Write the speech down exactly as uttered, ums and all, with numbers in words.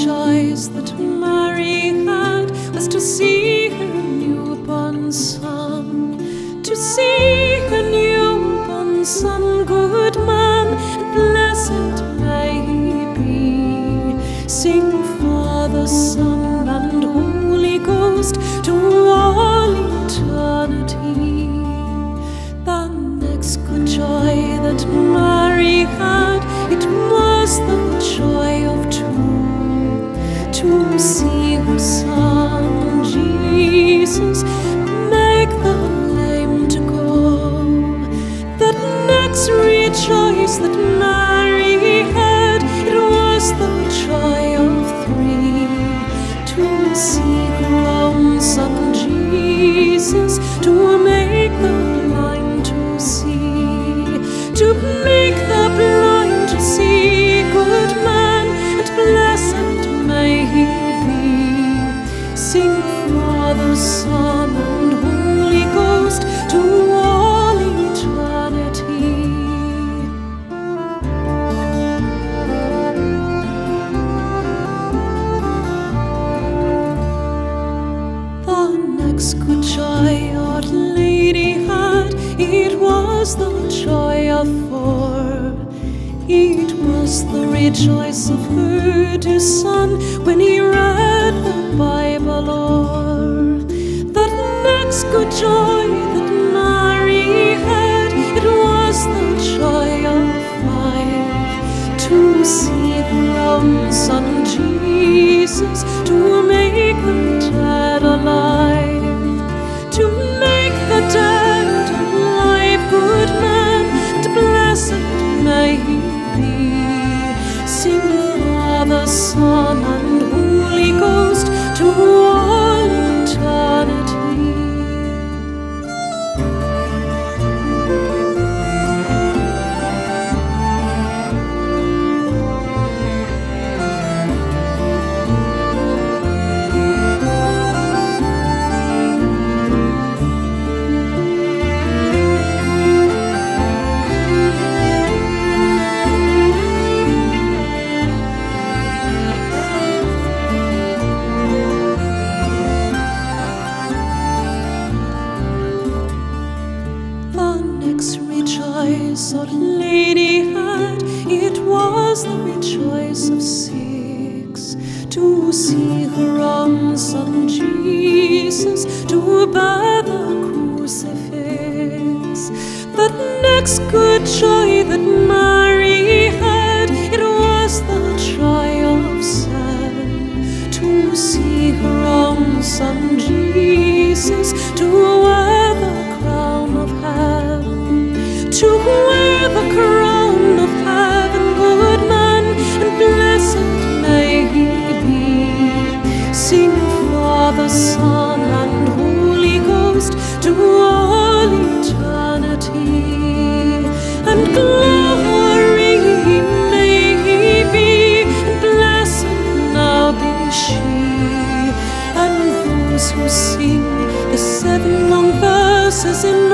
choice that Mary had was to see her newborn son, to see her newborn son, good man, and blessed may he be. Sing Father, Son, and Holy Ghost to all eternity. The next good joy that Mary had, it was the joy of two, to see her son Jesus make the lame to go. That next rejoice that Mary had, it was the joy of three, to see her own son Jesus, to make the blind to see, to make the blind to see, good man, and blessed may he be. Sing Father, Son, and Holy Ghost to all eternity. The next good joy Our Lady had, it was the joy of four. It was the rejoice of her dear son when he read the Bible o'er. That next good joy that Mary had, it was the joy of five, to see her own son Jesus, to make the dead alive, to make the dead alive, good man, and blessed may he be. Sing Father, Son, and Holy Ghost to all eternity. Rejoice Our Lady had, it was the rejoice of six, to see her own son Jesus, to bear the crucifix. That next good joy that Mary had, it was the joy of seven, to see her own son Jesus, to wear the crown of heaven, to wear the crown of heaven, good man, and blessed may he be. Sing Father, Son, and Holy Ghost to all eternity. And glory may he be, and blessed now be she. And those who sing the seven long verses in